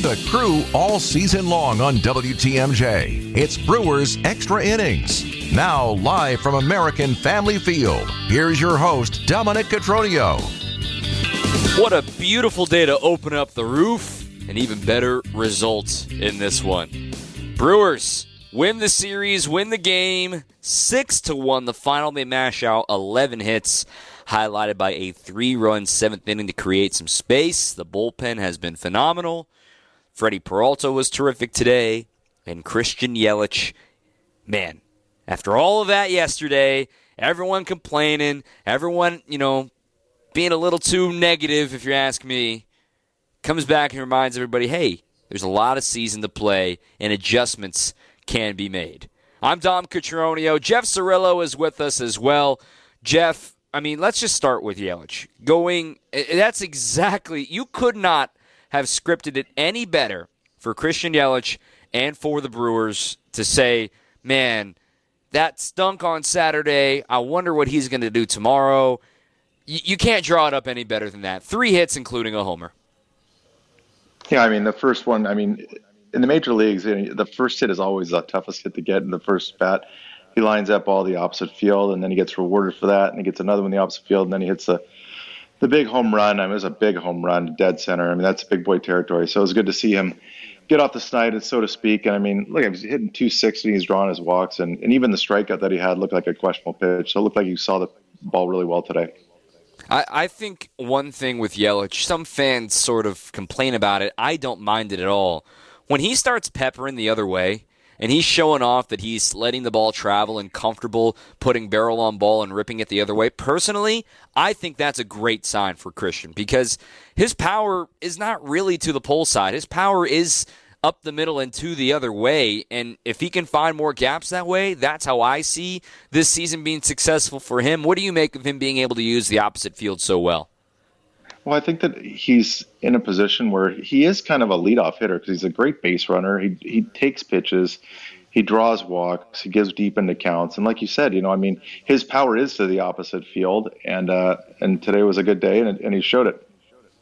the crew all season long on WTMJ. It's Brewers Extra Innings. Now, live from American Family Field, here's your host, Dominic Cotroneo. What a beautiful day to open up the roof, and even better results in this one. Brewers win the series, win the game, 6-1. The final, they mash out 11 hits, highlighted by a 3-run seventh inning to create some space. The bullpen has been phenomenal. Freddie Peralta was terrific today, and Christian Yelich, man, after all of that yesterday, everyone complaining, everyone, being a little too negative, if you ask me, comes back and reminds everybody, hey, there's a lot of season to play, and adjustments can be made. I'm Dom Cotroneo. Jeff Cirillo is with us as well. Jeff, let's just start with Yelich. That's exactly, you could not have scripted it any better for Christian Yelich and for the Brewers to say, man, that stunk on Saturday. I wonder what he's going to do tomorrow. You can't draw it up any better than that. 3 hits, including a homer. Yeah, the first one, in the major leagues, the first hit is always the toughest hit to get in the first bat. He lines up all the opposite field, and then he gets rewarded for that, and he gets another one in the opposite field, and then he hits the big home run. It was a big home run, dead center. That's big boy territory. So it was good to see him get off the snide, so to speak. And look, he was hitting 260. He's drawing his walks, and even the strikeout that he had looked like a questionable pitch. So it looked like he saw the ball really well today. I think one thing with Yelich, some fans sort of complain about it. I don't mind it at all. When he starts peppering the other way, and he's showing off that he's letting the ball travel and comfortable putting barrel on ball and ripping it the other way. Personally, I think that's a great sign for Christian because his power is not really to the pull side. His power is up the middle and to the other way. And if he can find more gaps that way, that's how I see this season being successful for him. What do you make of him being able to use the opposite field so well? Well, I think that he's in a position where he is kind of a leadoff hitter because he's a great base runner. He takes pitches, he draws walks, he gives deep into counts, and like you said, his power is to the opposite field, and today was a good day, and he showed it.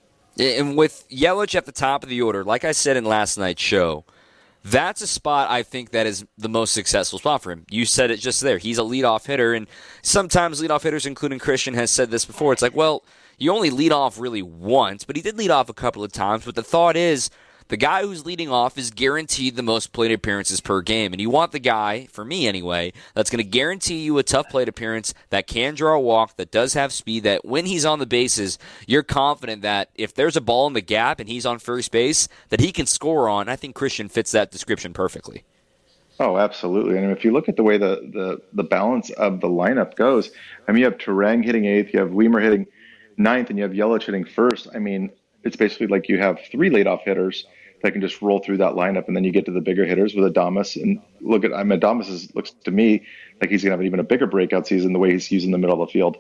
And with Yelich at the top of the order, like I said in last night's show, that's a spot I think that is the most successful spot for him. You said it just there. He's a leadoff hitter, and sometimes leadoff hitters, including Christian, has said this before. It's like, well, you only lead off really once, but he did lead off a couple of times. But the thought is the guy who's leading off is guaranteed the most plate appearances per game. And you want the guy, for me anyway, that's going to guarantee you a tough plate appearance, that can draw a walk, that does have speed, that when he's on the bases, you're confident that if there's a ball in the gap and he's on first base, that he can score on. I think Christian fits that description perfectly. Oh, absolutely. And if you look at the way the balance of the lineup goes, you have Turang hitting 8th, you have Weimer hitting 9th, and you have Yelich hitting 1st. It's basically like you have 3 leadoff hitters that can just roll through that lineup, and then you get to the bigger hitters with Adames. And look at Adames looks to me like he's going to have even a bigger breakout season the way he's using the middle of the field.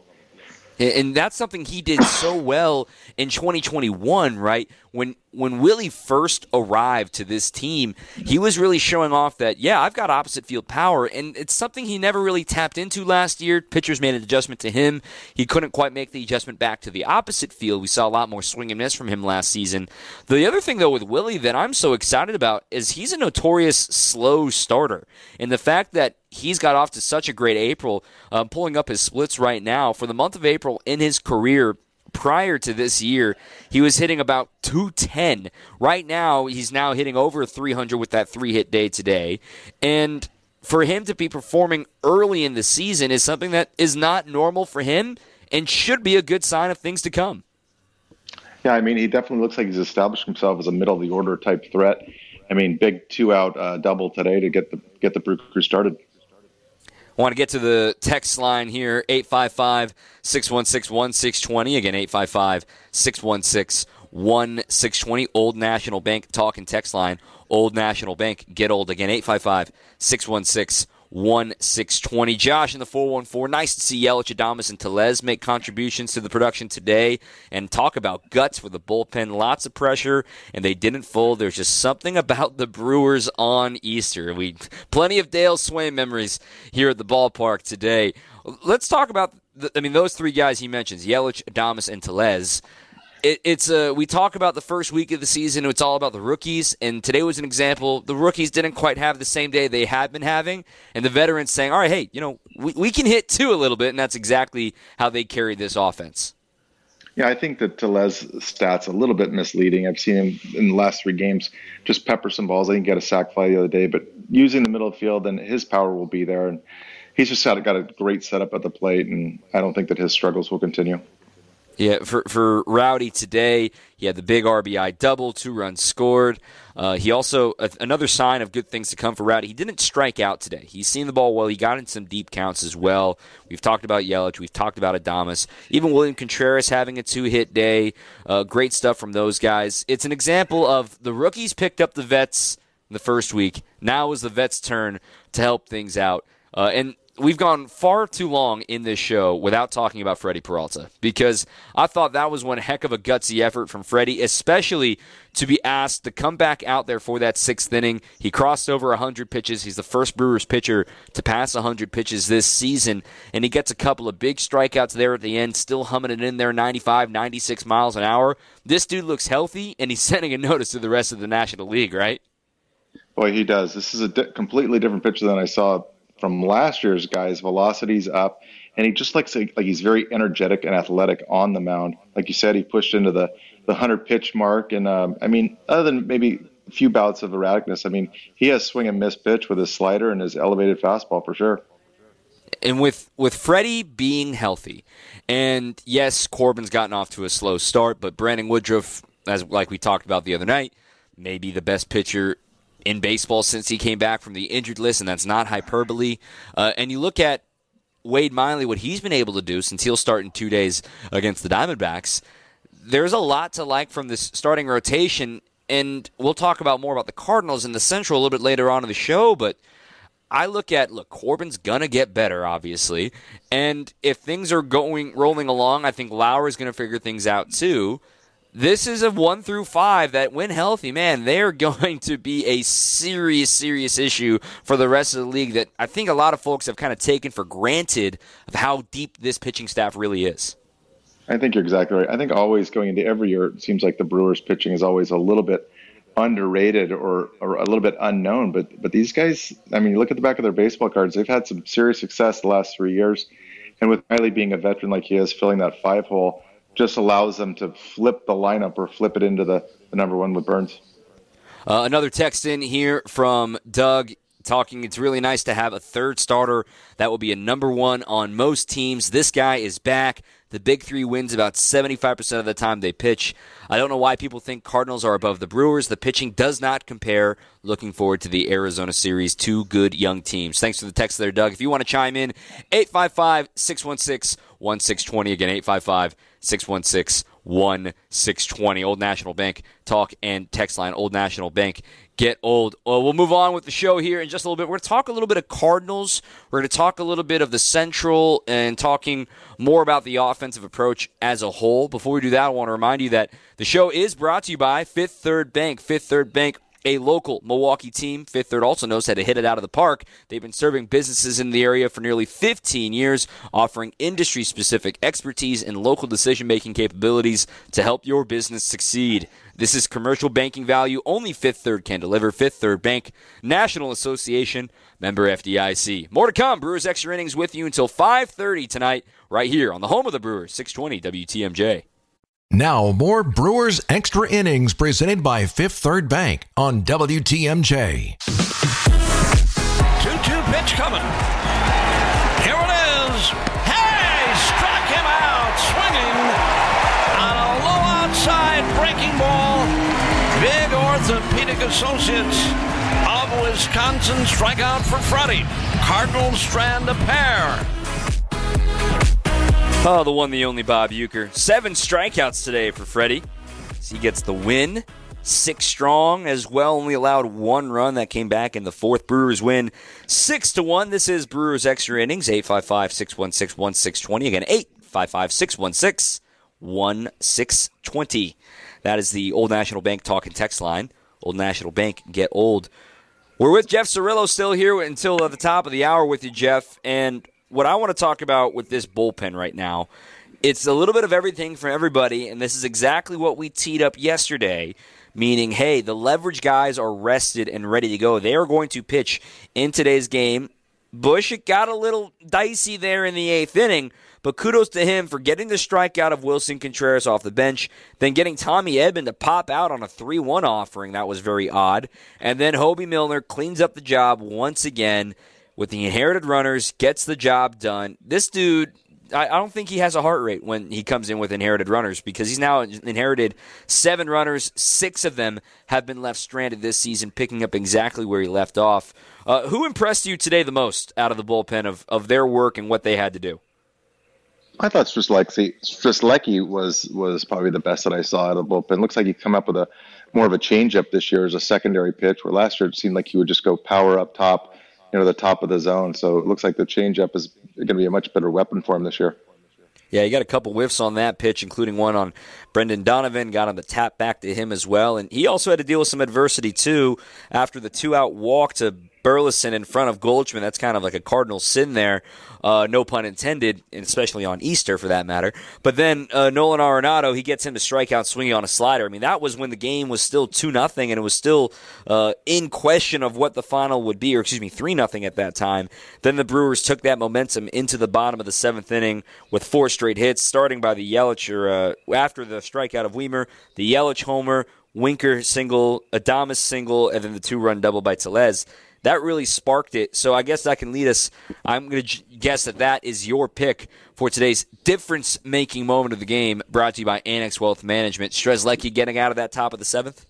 And that's something he did so well in 2021, right? When Willie first arrived to this team, he was really showing off that, yeah, I've got opposite field power, and it's something he never really tapped into last year. Pitchers made an adjustment to him. He couldn't quite make the adjustment back to the opposite field. We saw a lot more swing and miss from him last season. The other thing, though, with Willie that I'm so excited about is he's a notorious slow starter. And the fact that he's got off to such a great April, pulling up his splits right now. For the month of April in his career, prior to this year, he was hitting about 210. Right now, he's now hitting over 300 with that 3-hit day today. And for him to be performing early in the season is something that is not normal for him and should be a good sign of things to come. Yeah, he definitely looks like he's established himself as a middle-of-the-order type threat. Big 2-out double today to get the Brew Crew started. I want to get to the text line here, 855-616-1620. Again, 855-616-1620. Old National Bank talk and text line. Old National Bank, get old. Again, 855-616-1620. Josh in the 414. Nice to see Yelich, Adames, and Tellez make contributions to the production today. And talk about guts for the bullpen. Lots of pressure, and they didn't fold. There's just something about the Brewers on Easter. Plenty of Dale Swain memories here at the ballpark today. Let's talk about those 3 guys he mentions, Yelich, Adames, and Tellez. We talk about the first week of the season. It's all about the rookies, and today was an example. The rookies didn't quite have the same day they had been having, and the veterans saying, all right, hey, we can hit too a little bit, and that's exactly how they carried this offense. Yeah, I think that Tellez's stats a little bit misleading. I've seen him in the last 3 games just pepper some balls. I didn't get a sack fly the other day, but using the middle of the field, and his power will be there. And he's just got a great setup at the plate, and I don't think that his struggles will continue. Yeah, for Rowdy today, he had the big RBI double, 2 runs scored. He also, another sign of good things to come for Rowdy, he didn't strike out today. He's seen the ball well. He got in some deep counts as well. We've talked about Yelich. We've talked about Adames. Even William Contreras having a 2-hit day. Great stuff from those guys. It's an example of the rookies picked up the vets in the first week. Now is the vets' turn to help things out. And we've gone far too long in this show without talking about Freddie Peralta, because I thought that was one heck of a gutsy effort from Freddie, especially to be asked to come back out there for that 6th inning. He crossed over 100 pitches. He's the first Brewers pitcher to pass 100 pitches this season, and he gets a couple of big strikeouts there at the end, still humming it in there, 95, 96 miles an hour. This dude looks healthy, and he's sending a notice to the rest of the National League, right? Boy, he does. This is a completely different pitcher than I saw from last year's guys. Velocity's up, and he just looks like he's very energetic and athletic on the mound. Like you said, he pushed into the 100-pitch mark, and other than maybe a few bouts of erraticness, he has swing and miss pitch with his slider and his elevated fastball for sure. And with Freddie being healthy, and yes, Corbin's gotten off to a slow start, but Brandon Woodruff, like we talked about the other night, maybe the best pitcher in baseball since he came back from the injured list, and that's not hyperbole. And you look at Wade Miley, what he's been able to do since he'll start in 2 days against the Diamondbacks. There's a lot to like from this starting rotation, and we'll talk more about the Cardinals in the Central a little bit later on in the show, but I look, Corbin's going to get better, obviously, and if things are rolling along, I think Lauer's going to figure things out too. This is a 1 through 5 that, when healthy, man, they're going to be a serious, serious issue for the rest of the league that I think a lot of folks have kind of taken for granted of how deep this pitching staff really is. I think you're exactly right. I think always going into every year, it seems like the Brewers pitching is always a little bit underrated or a little bit unknown. But these guys, you look at the back of their baseball cards, they've had some serious success the last 3 years. And with Miley being a veteran like he is, filling that 5-hole, just allows them to flip the lineup or flip it into the number 1 with Burns. Another text in here from Doug talking, it's really nice to have a third starter that will be a number 1 on most teams. This guy is back. The Big 3 wins about 75% of the time they pitch. I don't know why people think Cardinals are above the Brewers. The pitching does not compare. Looking forward to the Arizona series. 2 good young teams. Thanks for the text there, Doug. If you want to chime in, 855-616-1620. Again, 855-616-1620. Old National Bank talk and text line. Old National Bank. Get old. We'll move on with the show here in just a little bit. We're going to talk a little bit of Cardinals. We're going to talk a little bit of the Central and talking more about the offensive approach as a whole. Before we do that, I want to remind you that the show is brought to you by Fifth Third Bank. Fifth Third Bank, a local Milwaukee team. Fifth Third also knows how to hit it out of the park. They've been serving businesses in the area for nearly 15 years, offering industry-specific expertise and local decision-making capabilities to help your business succeed. This is commercial banking value only Fifth Third can deliver. Fifth Third Bank, National Association, member FDIC. More to come. Brewers Extra Innings with you until 5:30 tonight, right here on the home of the Brewers, 620 WTMJ. Now, more Brewers Extra Innings presented by Fifth Third Bank on WTMJ. 2-2 pitch coming. Here it is. Hey, struck him out swinging on a low outside breaking ball. Big Orthopedic Associates of Wisconsin strike out for Freddie. Cardinals strand a pair. Oh, the one, the only Bob Uecker. 7 strikeouts today for Freddie. He gets the win. 6 strong as well. Only allowed 1 run that came back in the 4th. Brewers win 6-1. This is Brewers Extra Innings. 855-616-1620. Again, 855-616-1620. That is the Old National Bank talk and text line. Old National Bank, get old. We're with Jeff Cirillo still here until the top of the hour with you, Jeff. And what I want to talk about with this bullpen right now, It's a little bit of everything from everybody, and this is exactly what we teed up yesterday, meaning, hey, the leverage guys are rested and ready to go. They are going to pitch in today's game. Bush, it got a little dicey there in the 8th inning, but kudos to him for getting the strikeout of Wilson Contreras off the bench, then getting Tommy Edman to pop out on a 3-1 offering. That was very odd. And then Hobie Milner cleans up the job once again with the inherited runners, gets the job done. This dude, I don't think he has a heart rate when he comes in with inherited runners because he's now inherited 7 runners. 6 of them have been left stranded this season, picking up exactly where he left off. Who impressed you today the most out of the bullpen of their work and what they had to do? I thought Strzelecki was probably the best that I saw out of the bullpen. Looks like he come up with more of a changeup this year as a secondary pitch, where last year it seemed like he would just go power up top, the top of the zone. So it looks like the changeup is going to be a much better weapon for him this year. Yeah, he got a couple whiffs on that pitch, including one on Brendan Donovan, got him to tap back to him as well. And he also had to deal with some adversity, too, after the 2-out walk to Burleson in front of Goldschmidt. That's kind of like a cardinal sin there, no pun intended, and especially on Easter for that matter. But then Nolan Arenado, he gets him to strike out swinging on a slider. I mean, that was when the game was still 2-0, and it was still in question of what the final would be, or 3-0 at that time. Then the Brewers took that momentum into the bottom of the 7th inning with 4 straight hits, starting by the Yelich, after the strikeout of Weimer, the Yelich homer, Winker single, Adames single, and then the 2-run double by Tellez. That really sparked it. So I guess that can lead us. I'm going to guess that is your pick for today's difference-making moment of the game, brought to you by Annex Wealth Management. Strzelecki getting out of that top of the 7th?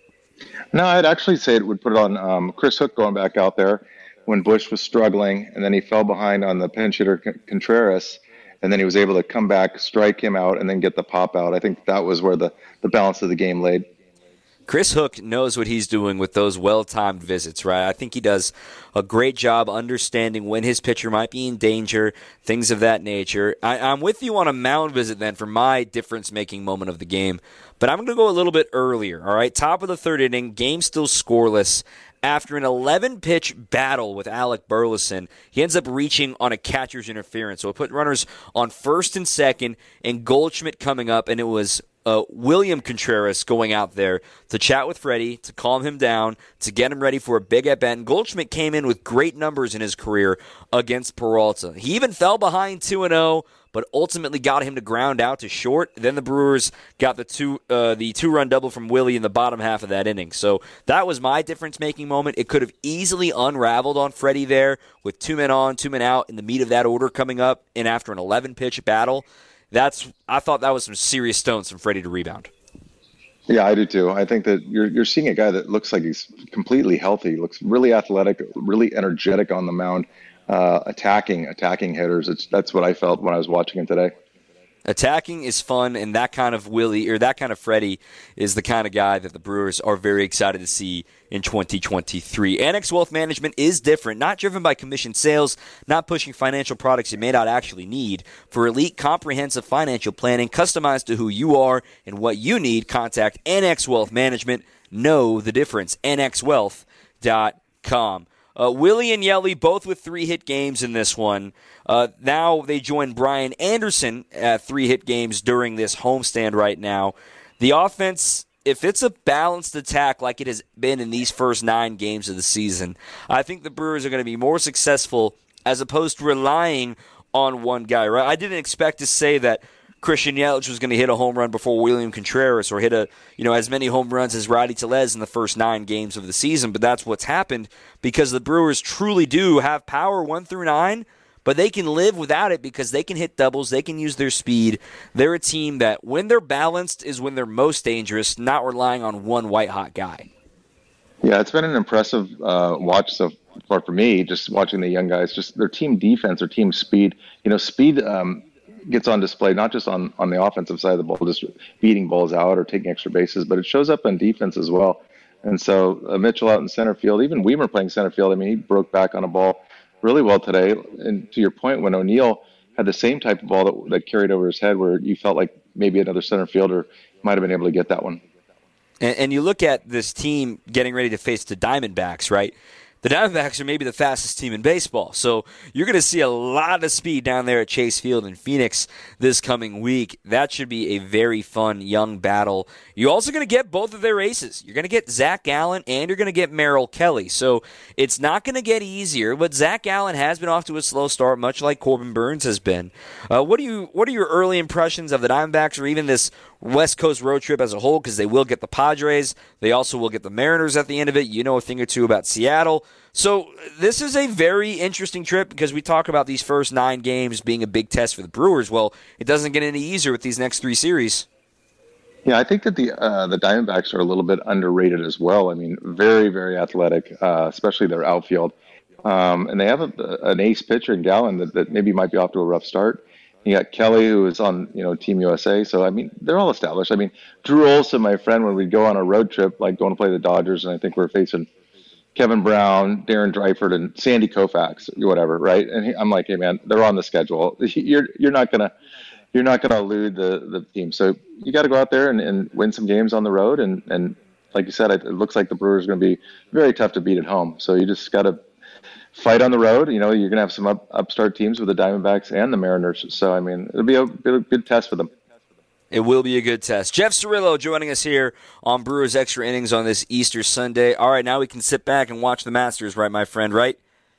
No, I'd actually say it would put it on Chris Hook going back out there when Bush was struggling, and then he fell behind on the pinch hitter Contreras, and then he was able to come back, strike him out, and then get the pop out. I think that was where the balance of the game laid. Chris Hook knows what he's doing with those well-timed visits, right? I think he does a great job understanding when his pitcher might be in danger, things of that nature. I'm with you on a mound visit then for my difference-making moment of the game, but I'm going to go a little bit earlier, all right? Top of the 3rd inning, game still scoreless. After an 11-pitch battle with Alec Burleson, he ends up reaching on a catcher's interference. So it put runners on 1st and 2nd, and Goldschmidt coming up, and it was William Contreras going out there to chat with Freddie, to calm him down, to get him ready for a big at-bat. And Goldschmidt came in with great numbers in his career against Peralta. He even fell behind 2-0, but ultimately got him to ground out to short. Then the Brewers got the 2-run double from Willie in the bottom half of that inning. So that was my difference-making moment. It could have easily unraveled on Freddie there with 2 men on, 2 men out in the meat of that order coming up, and after an 11-pitch battle. I thought that was some serious stones from Freddie to rebound. Yeah, I do too. I think that you're seeing a guy that looks like he's completely healthy, looks really athletic, really energetic on the mound, attacking hitters. That's what I felt when I was watching him today. Attacking is fun, and that kind of Freddie is the kind of guy that the Brewers are very excited to see in 2023. Annex Wealth Management is different, not driven by commission sales, not pushing financial products you may not actually need. For elite, comprehensive financial planning customized to who you are and what you need, contact Annex Wealth Management. Know the difference. AnnexWealth.com. Willie and Yelly both with 3-hit games in this one. Now they join Brian Anderson at 3-hit games during this homestand right now. The offense, if it's a balanced attack like it has been in these first 9 games of the season, I think the Brewers are going to be more successful as opposed to relying on one guy. Right? I didn't expect to say that Christian Yelich was going to hit a home run before William Contreras or hit as many home runs as Rowdy Tellez in the first 9 games of the season, but that's what's happened because the Brewers truly do have power 1 through 9, but they can live without it because they can hit doubles, they can use their speed. They're a team that when they're balanced is when they're most dangerous, not relying on one white-hot guy. Yeah, it's been an impressive watch so far for me, just watching the young guys, just their team defense, their team speed. Speed gets on display not just on the offensive side of the ball, just beating balls out or taking extra bases, but it shows up on defense as well. And so Mitchell out in center field, even Weimer playing center field, I mean, he broke back on a ball really well today. And to your point, when O'Neill had the same type of ball that carried over his head where you felt like maybe another center fielder might have been able to get that one. And you look at this team getting ready to face the Diamondbacks, right? the Diamondbacks are maybe the fastest team in baseball. So you're going to see a lot of speed down there at Chase Field in Phoenix this coming week. That should be a very fun young battle. You're also going to get both of their aces. You're going to get Zach Gallen and you're going to get Merrill Kelly. So it's not going to get easier, but Zach Gallen has been off to a slow start, much like Corbin Burnes has been. What are your early impressions of the Diamondbacks or even this West Coast road trip as a whole? Because they will get the Padres. They also will get the Mariners at the end of it. You know a thing or two about Seattle. So this is a very interesting trip because we talk about these first 9 games being a big test for the Brewers. Well, it doesn't get any easier with these next 3 series. Yeah, I think that the Diamondbacks are a little bit underrated as well. I mean, very, very athletic, especially their outfield. And they have an ace pitcher in Gallen that maybe might be off to a rough start. You got Kelly, who is on Team USA. So, I mean, they're all established. I mean, Drew Olson, my friend, when we'd go on a road trip, like going to play the Dodgers, and I think we're facing Kevin Brown, Darren Dreifort, and Sandy Koufax, whatever, right? And I'm like, hey, man, they're on the schedule. You're not gonna elude the team. So you got to go out there and win some games on the road. And like you said, it looks like the Brewers are going to be very tough to beat at home. So you just got to fight on the road. You're going to have some upstart teams with the Diamondbacks and the Mariners. So, I mean, it'll be a good test for them. It will be a good test. Jeff Cirillo joining us here on Brewers Extra Innings on this Easter Sunday. All right, now we can sit back and watch the Masters, right, my friend, right?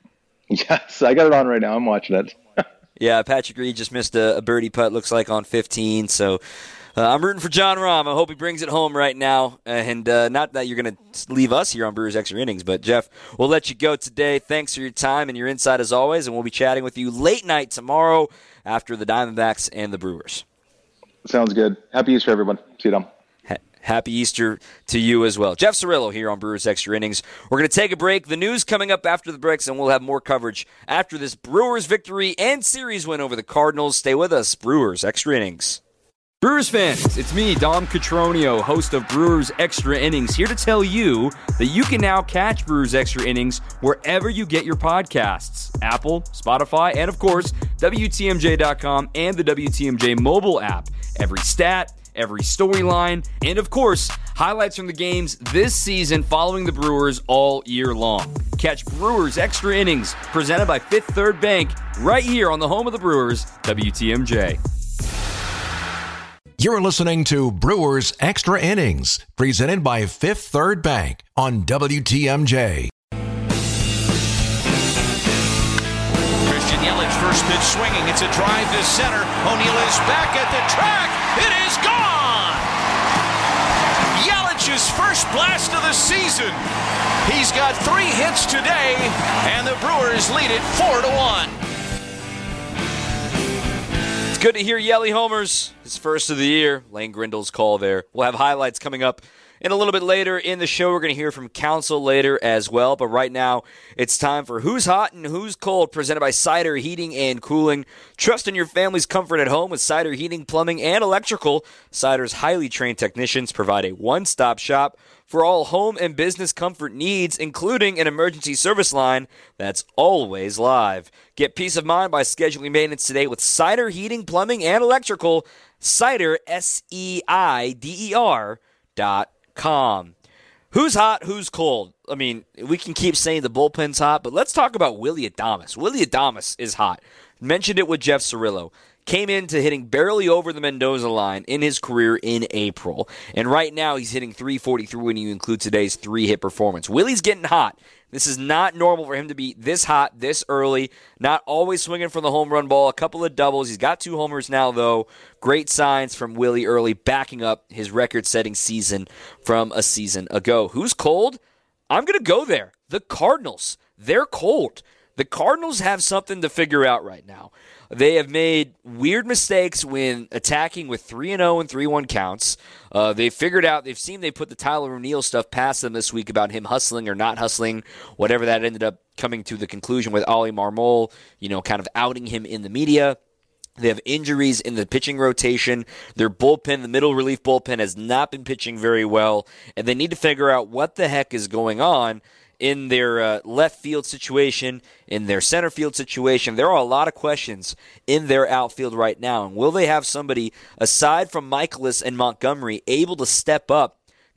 Yes, I got it on right now. I'm watching it. Yeah, Patrick Reed just missed a birdie putt, looks like, on 15. So I'm rooting for Jon Rahm. I hope he brings it home right now. And not that you're going to leave us here on Brewers Extra Innings, but, Jeff, we'll let you go today. Thanks for your time and your insight as always, and we'll be chatting with you late night tomorrow after the Diamondbacks and the Brewers. Sounds good. Happy Easter, everyone. See you, Dom. Happy Easter to you as well. Jeff Cirillo here on Brewers Extra Innings. We're going to take a break. The news coming up after the breaks, and we'll have more coverage after this Brewers victory and series win over the Cardinals. Stay with us. Brewers Extra Innings. Brewers fans, it's me, Dom Catronio, host of Brewers Extra Innings, here to tell you that you can now catch Brewers Extra Innings wherever you get your podcasts. Apple, Spotify, and of course, WTMJ.com and the WTMJ mobile app. Every stat, every storyline, and of course, highlights from the games this season following the Brewers all year long. Catch Brewers Extra Innings, presented by Fifth Third Bank, right here on the home of the Brewers, WTMJ. You're listening to Brewers Extra Innings, presented by Fifth Third Bank on WTMJ. Christian Yelich, first pitch swinging. It's a drive to center. O'Neill is back at the track. It is gone! Yelich's first blast of the season. He's got 3 hits today, and the Brewers lead it 4-1. Good to hear Yelly homers, his first of the year. Lane Grindle's call there. We'll have highlights coming up in a little bit later in the show. We're going to hear from Counsell later as well. But right now, it's time for Who's Hot and Who's Cold, presented by Cider Heating and Cooling. Trust in your family's comfort at home with Cider Heating, Plumbing, and Electrical. Cider's highly trained technicians provide a one-stop shop for all home and business comfort needs, including an emergency service line that's always live. Get peace of mind by scheduling maintenance today with Cider Heating, Plumbing, and Electrical. Cider, SEIDER.com. Who's hot, who's cold? I mean, we can keep saying the bullpen's hot, but let's talk about Willy Adames. Willy Adames is hot. Mentioned it with Jeff Cirillo. Came into hitting barely over the Mendoza line in his career in April. And right now he's hitting .343 when you include today's 3-hit performance. Willy's getting hot. This is not normal for him to be this hot this early. Not always swinging for the home run ball. A couple of doubles. He's got 2 homers now, though. Great signs from Willy early, backing up his record-setting season from a season ago. Who's cold? I'm going to go there. The Cardinals. They're cold. The Cardinals have something to figure out right now. They have made weird mistakes when attacking with 3-0 and 3-1 counts. They've figured out, they've seen they put the Tyler O'Neill stuff past them this week about him hustling or not hustling, whatever that ended up coming to the conclusion with Oli Marmol, kind of outing him in the media. They have injuries in the pitching rotation. Their bullpen, the middle relief bullpen, has not been pitching very well, and they need to figure out what the heck is going on in their left field situation, in their center field situation. There are a lot of questions in their outfield right now. And will they have somebody, aside from Michaelis and Montgomery, able to step up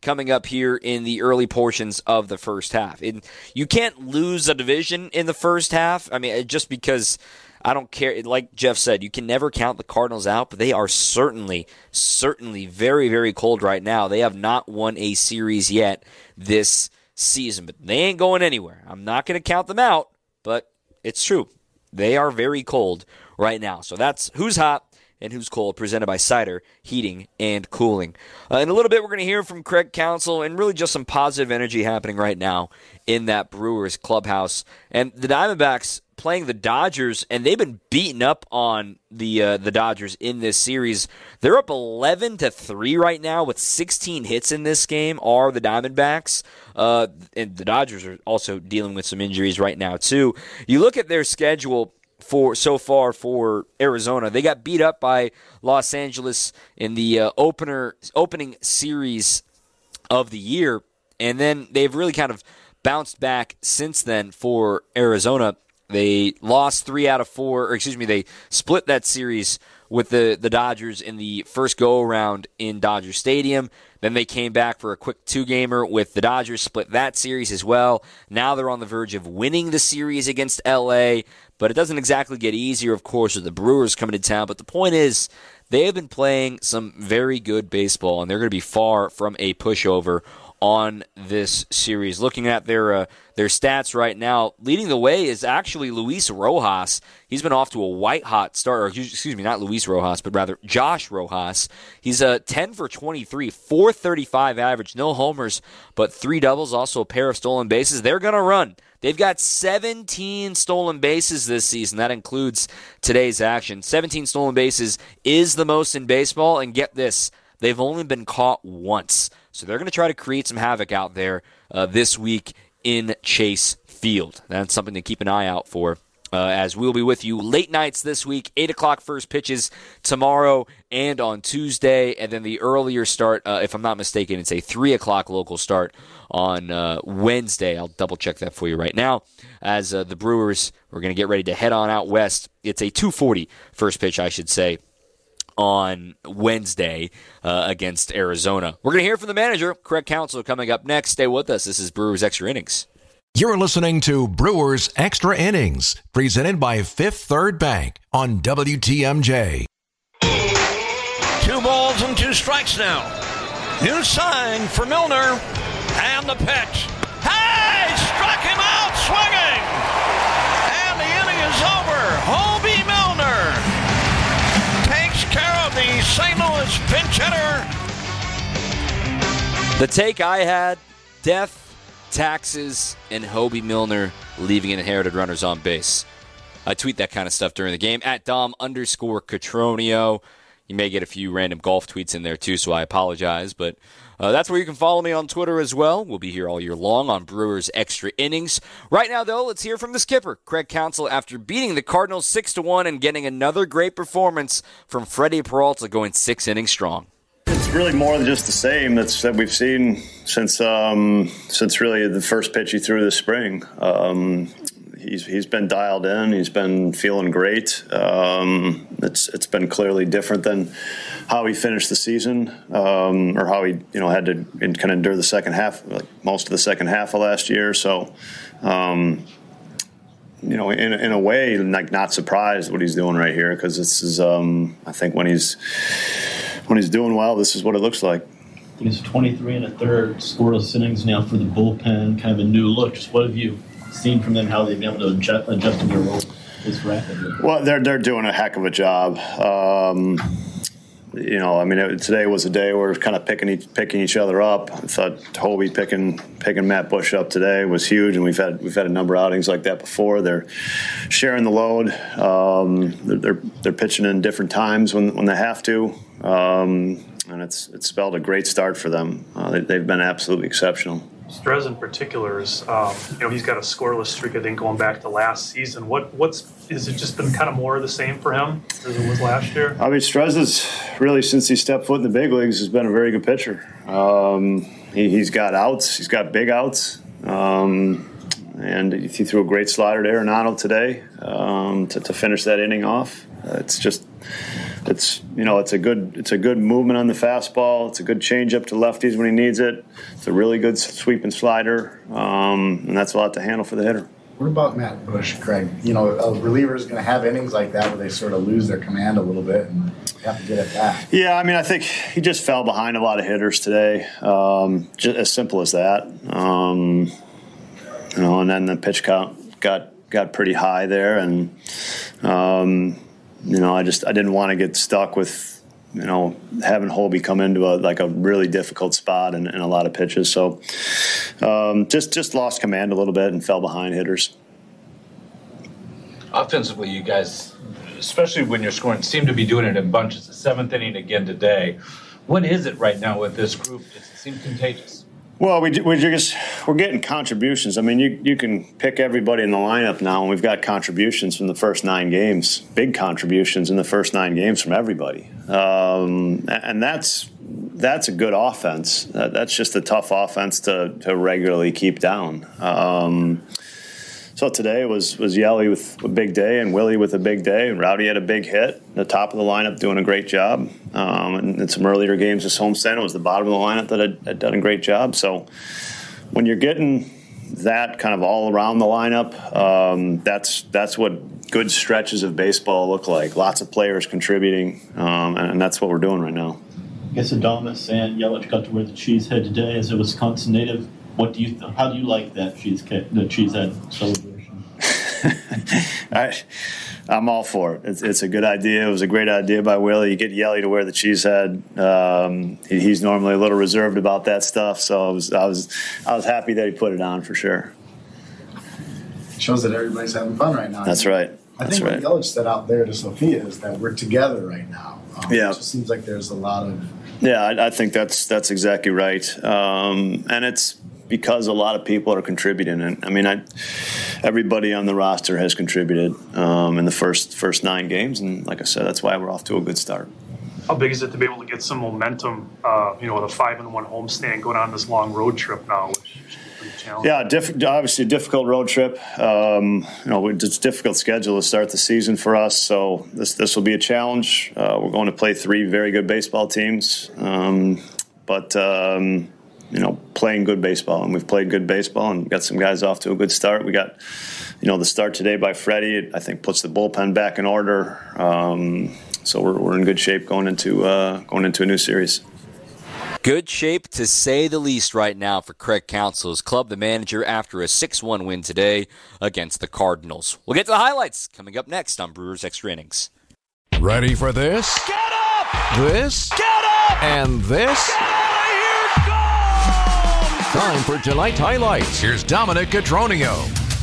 coming up here in the early portions of the first half. You can't lose a division in the first half. I mean, just because I don't care. Like Jeff said, you can never count the Cardinals out, but they are certainly very, very cold right now. They have not won a series yet this season, but they ain't going anywhere. I'm not going to count them out, but it's true. They are very cold right now. So that's Who's Hot and Who's Cold, presented by Cider Heating and Cooling. In a little bit, we're going to hear from Craig Counsell, and really just some positive energy happening right now in that Brewers clubhouse. And the Diamondbacks playing the Dodgers, and they've been beating up on the Dodgers in this series. They're up 11-3 right now with 16 hits in this game, are the Diamondbacks. And the Dodgers are also dealing with some injuries right now, too. You look at their schedule so far for Arizona. They got beat up by Los Angeles in the opening series of the year, and then they've really kind of bounced back since then for Arizona. They lost 3 out of 4, or excuse me, they split that series with the Dodgers in the first go-around in Dodger Stadium. Then they came back for a quick 2-gamer with the Dodgers, split that series as well. Now they're on the verge of winning the series against L.A., but it doesn't exactly get easier, of course, with the Brewers coming to town. But the point is, they have been playing some very good baseball, and they're going to be far from a pushover on this series. Looking at their stats right now, leading the way is actually Luis Rojas. He's been off to a white-hot start, or excuse me, not Luis Rojas, but rather Josh Rojas. He's 10 for 23, 435 average, no homers, but 3 doubles, also a pair of stolen bases. They're going to run. They've got 17 stolen bases this season. That includes today's action. 17 stolen bases is the most in baseball, and get this, they've only been caught once. So they're going to try to create some havoc out there this week in Chase Field. That's something to keep an eye out for, as we'll be with you late nights this week, 8 o'clock first pitches tomorrow and on Tuesday, and then the earlier start, if I'm not mistaken, it's a 3 o'clock local start on Wednesday. I'll double-check that for you right now. As the Brewers, we're going to get ready to head on out west. It's a 2:40 first pitch, I should say, on Wednesday against Arizona. We're going to hear from the manager, Craig Counsell, coming up next. Stay with us. This is Brewers Extra Innings. You're listening to Brewers Extra Innings, presented by Fifth Third Bank on WTMJ. 2 balls and 2 strikes now. New sign for Milner, and the pitch. Hey, struck him out swinging, and the inning is over. Hobie Milner takes care of the St. Louis pinch hitter. The take I had: death, taxes, and Hobie Milner leaving inherited runners on base. I tweet that kind of stuff during the game at Dom_Catronio. You may get a few random golf tweets in there too, so I apologize, but that's where you can follow me on Twitter as well. We'll be here all year long on Brewers Extra Innings. Right now, though, let's hear from the skipper, Craig Counsell, after beating the Cardinals 6-1 and getting another great performance from Freddie Peralta, going 6 innings strong. It's really more than just the same that we've seen since really the first pitch he threw this spring. He's been dialed in. He's been feeling great. It's been clearly different than how he finished the season, or how he had to kind of endure the second half, like most of the second half of last year. So, in a way, like, not surprised what he's doing right here, because this is I think when he's doing well, this is what it looks like. He's 23 1/3 scoreless innings now for the bullpen, kind of a new look. Just what have you seen from them, how they've been able to adjust to their role this rapidly? Well, they're doing a heck of a job. Today was a day where we're kind of picking each other up. I thought Hobie picking Matt Bush up today was huge, and we've had a number of outings like that before. They're sharing the load. They're pitching in different times when they have to, and it's spelled a great start for them. They've been absolutely exceptional. Strez in particular is, he's got a scoreless streak, I think, going back to last season. Is it just been kind of more of the same for him as it was last year? I mean, Strez is really, since he stepped foot in the big leagues, has been a very good pitcher. He's got outs. He's got big outs. And he threw a great slider to Arenado today to finish that inning off. It's just it's a good movement on the fastball. It's a good changeup to lefties when he needs it. It's a really good sweeping slider, and that's a lot to handle for the hitter. What about Matt Bush, Craig? A reliever is going to have innings like that where they sort of lose their command a little bit and have to get it back. Yeah, I think he just fell behind a lot of hitters today. Just as simple as that. And then the pitch count got pretty high there, and I didn't want to get stuck with having Holby come into a really difficult spot and a lot of pitches. So just lost command a little bit and fell behind hitters. Offensively, you guys, especially when you're scoring, seem to be doing it in bunches. The 7th inning again today. What is it right now with this group? It seems contagious. Well, we're getting contributions. You can pick everybody in the lineup now, and we've got contributions from the first 9 games, big contributions in the first 9 games from everybody, and that's a good offense. That's just a tough offense to regularly keep down. So today was Yelly with a big day and Willie with a big day. Rowdy had a big hit. The top of the lineup doing a great job. And in some earlier games this homestand, it was the bottom of the lineup that had done a great job. So when you're getting that kind of all around the lineup, that's what good stretches of baseball look like. Lots of players contributing, and that's what we're doing right now. I guess Adames and Yelich got to wear the cheesehead today as a Wisconsin native. How do you like that cheesehead celebration? I'm all for it. It's a good idea. It was a great idea by Willie. You get Yelly to wear the cheesehead. He's normally a little reserved about that stuff, so I was happy that he put it on for sure. Shows that everybody's having fun right now. That's right. I think what Yelich said out there to Sophia is that we're together right now. Yeah. It just seems like there's a lot of. Yeah, I think that's exactly right, and it's because a lot of people are contributing. And everybody on the roster has contributed in the first 9 games, and like I said, that's why we're off to a good start. How big is it to be able to get some momentum? With a 5-1 homestand going on this long road trip now, which should be pretty challenging. Yeah, obviously a difficult road trip. It's a difficult schedule to start the season for us, so this will be a challenge. We're going to play 3 very good baseball teams, but playing good baseball, and we've played good baseball and got some guys off to a good start. We got, the start today by Freddie, I think puts the bullpen back in order. So we're in good shape going into a new series. Good shape to say the least right now for Craig Counsell's club, the manager, after a 6-1 win today against the Cardinals. We'll get to the highlights coming up next on Brewers Extra Innings. Ready for this? Get up! This? Get up! And this? Get out of here! Go! Time for tonight's highlights. Here's Dominic Cotroneo.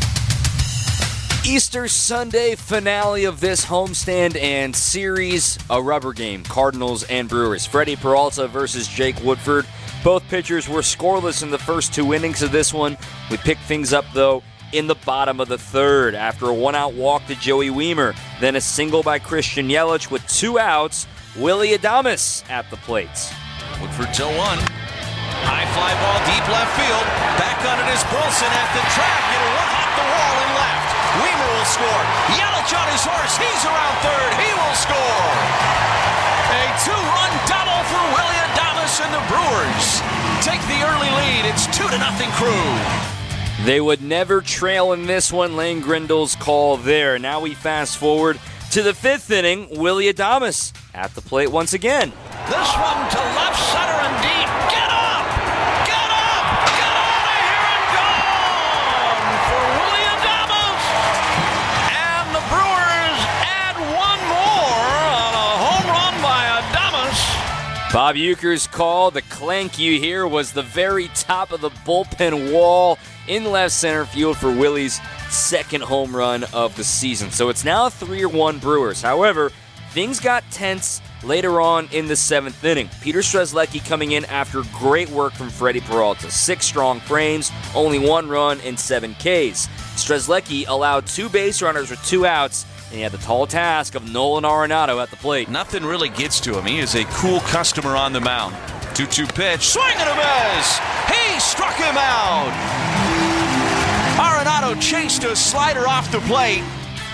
Easter Sunday finale of this homestand and series, a rubber game, Cardinals and Brewers. Freddie Peralta versus Jake Woodford. Both pitchers were scoreless in the first 2 innings of this one. We picked things up, though, in the bottom of the 3rd after a 1-out walk to Joey Wiemer, then a single by Christian Yelich with 2 outs, Willie Adames at the plate. Woodford till 1. High fly ball, deep left field. Back on it is Wilson at the track. It'll one hop the wall and left. Wiemer will score. Yelich on his horse. He's around 3rd. He will score. A 2-run double for Willie Adames and the Brewers take the early lead. It's 2-0 Crew. They would never trail in this one. Lane Grindle's call there. Now we fast forward to the 5th inning. Willie Adames at the plate once again. This one to left center and deep. Get up! Get up! Get out of here and gone for Willie Adames. And the Brewers add 1 more on a home run by Adames. Bob Uecker's call. The clank you hear was the very top of the bullpen wall in left center field for Willie's 2nd home run of the season. So it's now 3-1 Brewers. However, things got tense later on in the 7th inning. Peter Strzelecki coming in after great work from Freddie Peralta. 6 strong frames, only 1 run, and 7 Ks. Strzelecki allowed 2 base runners with 2 outs, and he had the tall task of Nolan Arenado at the plate. Nothing really gets to him. He is a cool customer on the mound. 2-2 pitch. Swing and a miss. He struck him out. Arenado chased a slider off the plate.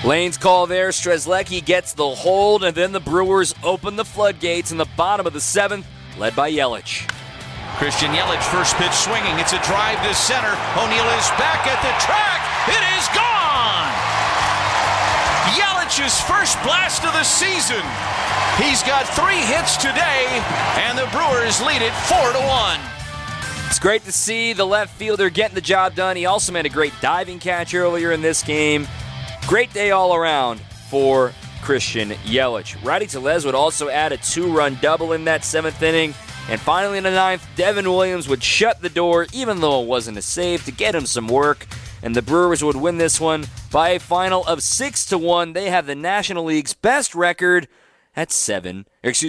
Lane's call there. Strzelecki gets the hold, and then the Brewers open the floodgates in the bottom of the 7th, led by Yelich. Christian Yelich, first pitch swinging. It's a drive to center. O'Neill is back at the track. It is gone! Yelich's first blast of the season. He's got 3 hits today, and the Brewers lead it 4-1. It's great to see the left fielder getting the job done. He also made a great diving catch earlier in this game. Great day all around for Christian Yelich. Rowdy Tellez would also add a 2-run double in that 7th inning. And finally in the 9th, Devin Williams would shut the door, even though it wasn't a save, to get him some work. And the Brewers would win this one by a final of 6-1. They have the National League's best record at 6-2.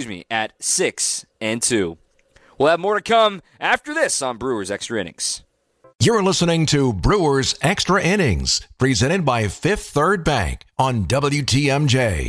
We'll have more to come after this on Brewers Extra Innings. You're listening to Brewers Extra Innings, presented by Fifth Third Bank on WTMJ.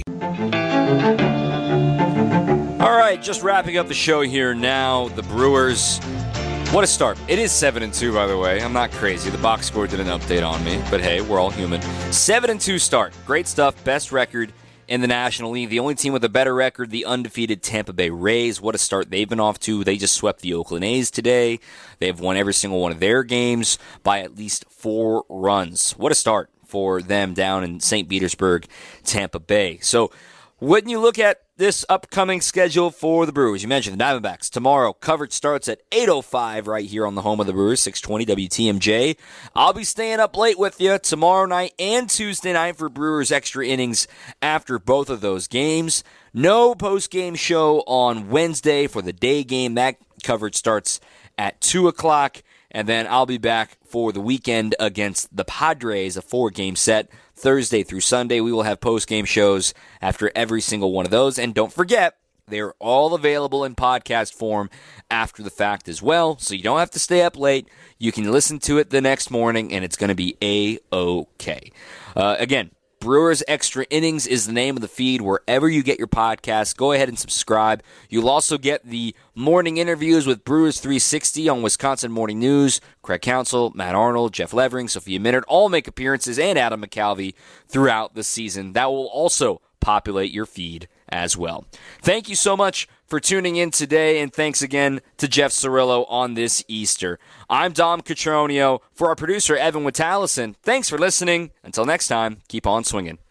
All right, just wrapping up the show here now. The Brewers, what a start. It is 7-2, by the way. I'm not crazy. The box score did an update on me, but hey, we're all human. 7-2 start. Great stuff. Best record in the National League. The only team with a better record, the undefeated Tampa Bay Rays. What a start they've been off to. They just swept the Oakland A's today. They've won every single one of their games by at least 4 runs. What a start for them down in St. Petersburg, Tampa Bay. So when you look at this upcoming schedule for the Brewers, you mentioned the Diamondbacks. Tomorrow, coverage starts at 8:05 right here on the home of the Brewers, 620 WTMJ. I'll be staying up late with you tomorrow night and Tuesday night for Brewers Extra Innings after both of those games. No post-game show on Wednesday for the day game. That coverage starts at 2 o'clock. And then I'll be back for the weekend against the Padres, a 4-game set. Thursday through Sunday, we will have post-game shows after every single one of those. And don't forget, they're all available in podcast form after the fact as well. So you don't have to stay up late. You can listen to it the next morning, and it's going to be A-OK. Again, Brewers Extra Innings is the name of the feed wherever you get your podcasts. Go ahead and subscribe. You'll also get the morning interviews with Brewers 360 on Wisconsin Morning News. Craig Counsell, Matt Arnold, Jeff Levering, Sophia Minard all make appearances, and Adam McCalvey throughout the season. That will also populate your feed as well. Thank you so much for tuning in today, and thanks again to Jeff Cirillo on this Easter. I'm Dom Catronio. For our producer, Evan Witalison, thanks for listening. Until next time, keep on swinging.